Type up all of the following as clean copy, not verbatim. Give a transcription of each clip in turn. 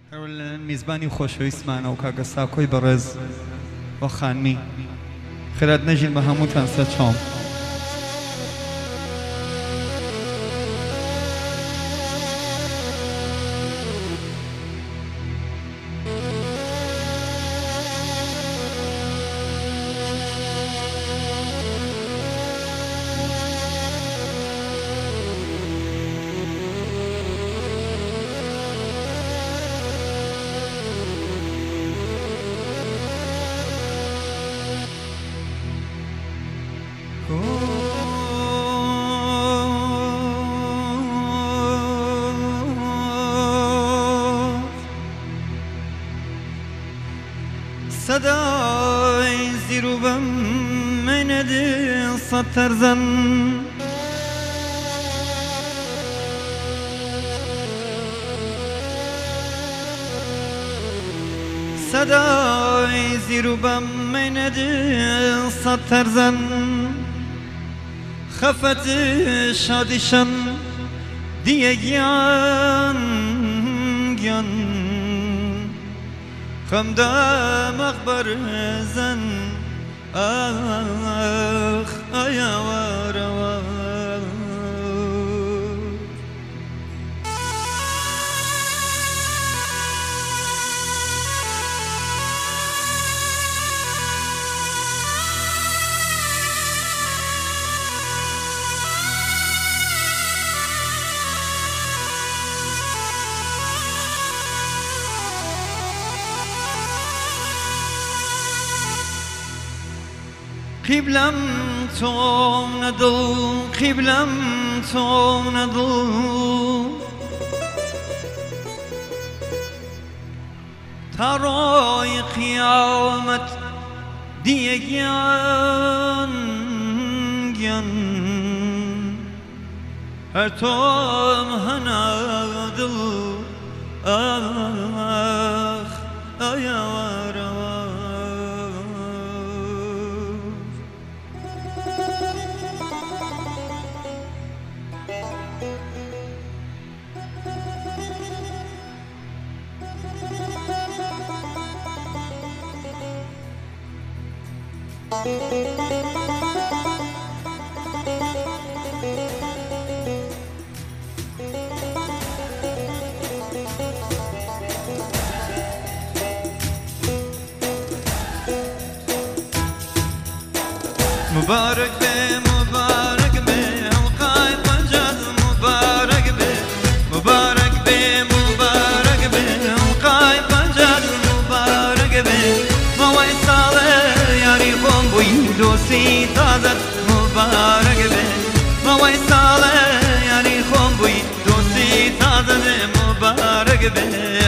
میزبانی خۆشەویستمانە و کاگە ساکۆی بەڕێز بۆ خانمی خێرات نەژین بە هەمووتان سەر چۆم. صدای زیروبم منده صد ترزن صدای زیروبم منده صد ترزن خفت شادشم دیگه گیان خمدا مخبر زن آخ آیا واروا قبلم تو ندل قبلم تو ندل ترای قیامت دیگیان هر توم هنادل آخ آیا واروا مبارك به مبارك به القاي فجد مبارك به مبارك به مبارك به القاي فجد مبارك به ما وصل ياري قوم بيدوسي تازد مبارك به ما وصل ياري قوم بيدوسي تازد مبارك به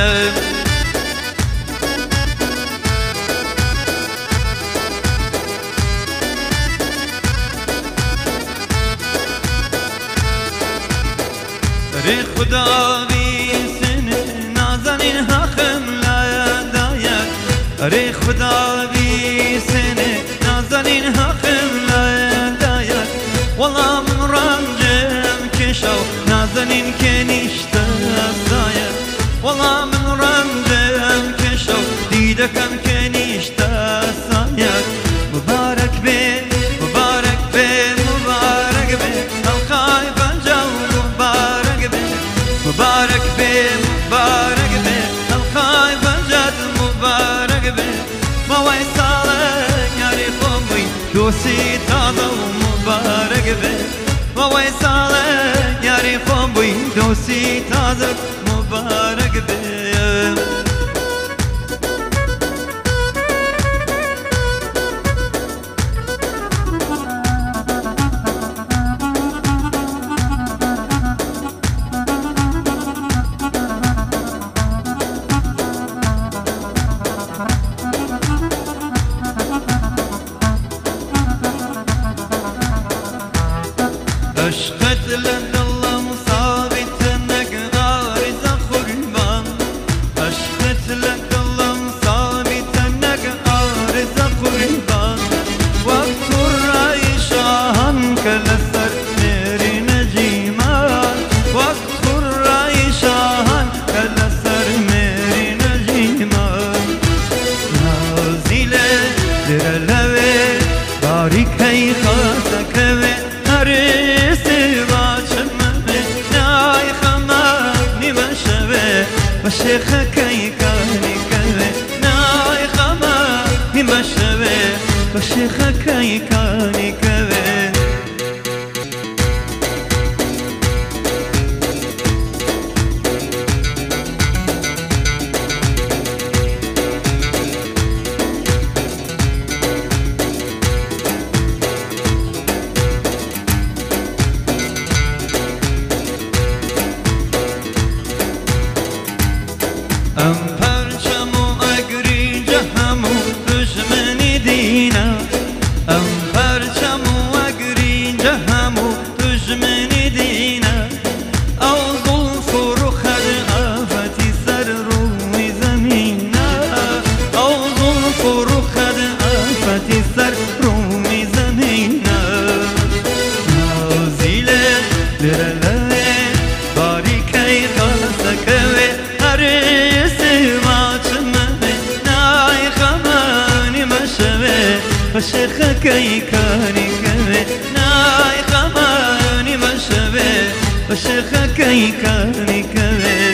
ری خدا بیسن نازنین حقم لایداید ری خدا بیسن نازنین حقم لایداید والله من رنجم کشو نازنین کنیشته زاید والله من رنجم کشو دیدکم کنیشته زاید مبارک به مبارک به مبارک به القای بنجو مبارک به مبارك به الخاي بنجد مبارك به ما ويصالك ياري قومي دوسي تاضا مبارك به ما ويصالك ياري قومي دوسي تاضا مبارك به عشقت لدلم ثابت نقدار بشخکی کانی که نای خما نمشوه بشخکی کانی که ام پرچمو اگری جهمو دشمنی دینا ام پرچمو اگری جهمو دشمنی دینا اوزون فرو خد آفتی سر روی زمینا اوزون فرو خد آفتی سر روی زمینا نازیله لرله باریکای خاصکوه بشخکی کانی که نای خمانی مشوه بشخکی کانی که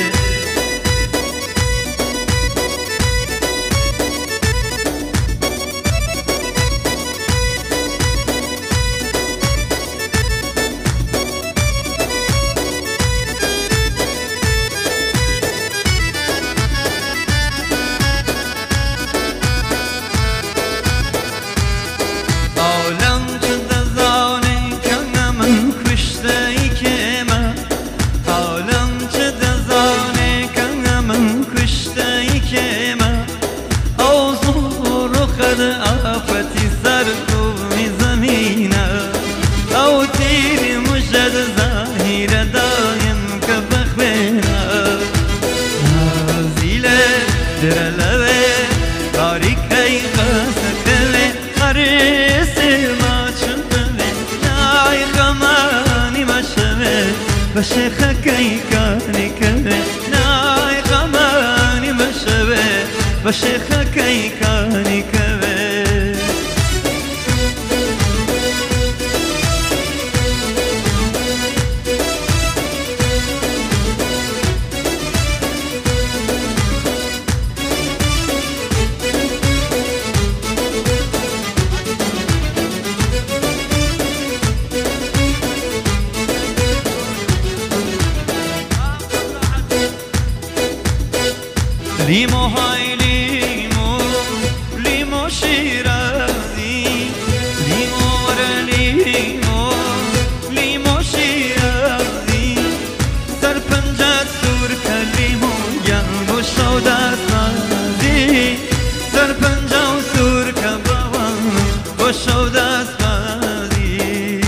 آفتی سر روی زمینه او تیری مجد ظاهر دایم که بخبینه نازیله درلوه باریکای خسکوه خریسی ما چنبه نای خمانی مشوه بشخکی کانی که نای خمانی مشوه بشخکی کانی که لیمو های لیمو لیمو شیرازی لیمو ور لیمو لیمو شیرازی سر پنجت سور که لیمو یم و شودت مازی سر پنجت سور که بابام و شودت مازی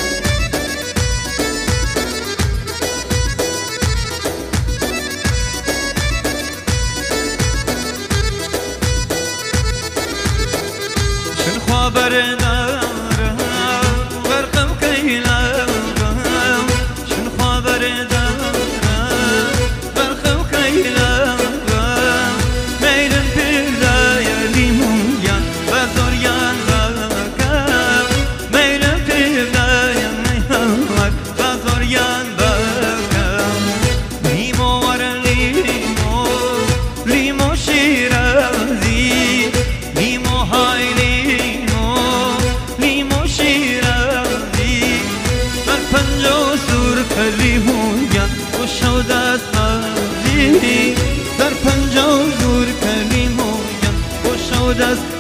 خبر دارم غرقم کیلم شن خبر دارم غرقم کیلم میرم پیدای لیمویان بازاریان باکم میرم پیدای میهمک بازاریان باکم لیمو ور لیمو لیمو شیرازی لیمو های لیمویان و شودت مازی در پنجاه زور که لیمویان و شودت